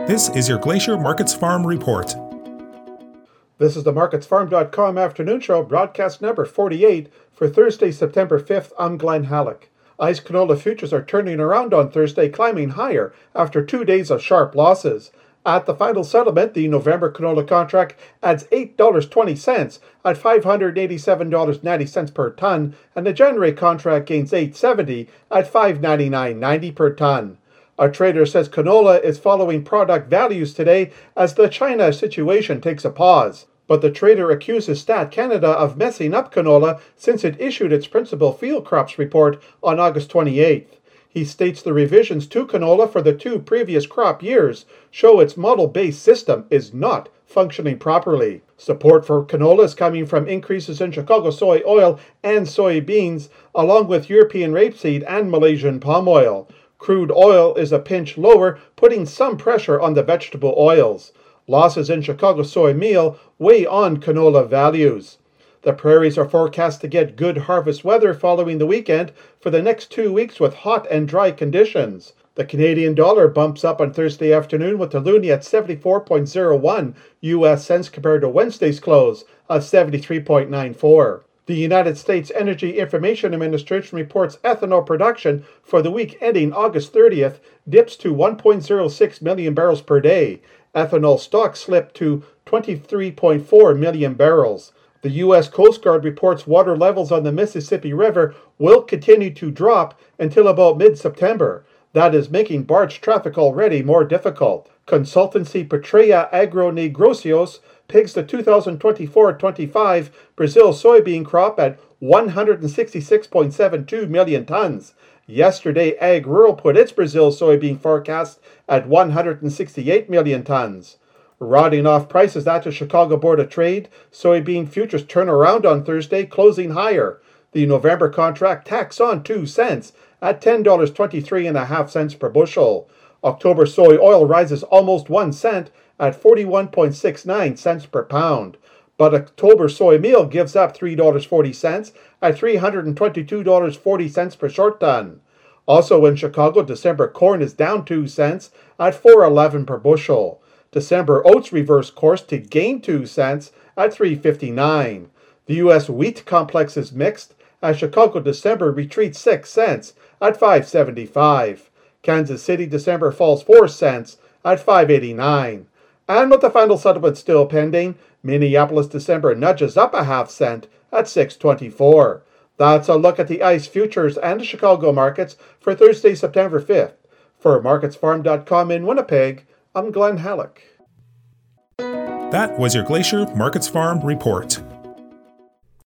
This is your Glacier Markets Farm Report. This is the MarketsFarm.com afternoon show, broadcast number 48 for Thursday, September 5th. I'm Glenn Halleck. ICE canola futures are turning around on Thursday, climbing higher after 2 days of sharp losses. At the final settlement, the November canola contract adds $8.20 at $587.90 per ton, and the January contract gains $8.70 at $599.90 per ton. A trader says canola is following product values today as the China situation takes a pause. But the trader accuses Stat Canada of messing up canola since it issued its principal field crops report on August 28th. He states the revisions to canola for the 2 previous crop years show its model-based system is not functioning properly. Support for canola is coming from increases in Chicago soy oil and soybeans, along with European rapeseed and Malaysian palm oil. Crude oil is a pinch lower, putting some pressure on the vegetable oils. Losses in Chicago soy meal weigh on canola values. The prairies are forecast to get good harvest weather following the weekend for the next 2 weeks with hot and dry conditions. The Canadian dollar bumps up on Thursday afternoon with the loonie at 74.01 US cents compared to Wednesday's close of 73.94. The United States Energy Information Administration reports ethanol production for the week ending August 30th dips to 1.06 million barrels per day. Ethanol stocks slipped to 23.4 million barrels. The U.S. Coast Guard reports water levels on the Mississippi River will continue to drop until about mid-September. That is making barge traffic already more difficult. Consultancy Petrea Agronegocios pegs the 2024-25 Brazil soybean crop at 166.72 million tons. Yesterday, Ag Rural put its Brazil soybean forecast at 168 million tons. Rodding off prices at the Chicago Board of Trade, soybean futures turn around on Thursday, closing higher. The November contract tacks on 2 cents at $10.23.5 per bushel. October soy oil rises almost 1 cent at 41.69 cents per pound. But October soy meal gives up $3.40 at $322.40 per short ton. Also in Chicago, December corn is down 2 cents at $4.11 per bushel. December oats reverse course to gain 2 cents at $3.59. The U.S. wheat complex is mixed as Chicago December retreats 6 cents at $5.75. Kansas City December falls 4 cents at $5.89. And with the final settlement still pending, Minneapolis December nudges up a half cent at $6.24. That's a look at the ICE futures and the Chicago markets for Thursday, September 5th. For MarketsFarm.com in Winnipeg, I'm Glenn Halleck. That was your Glacier Markets Farm Report.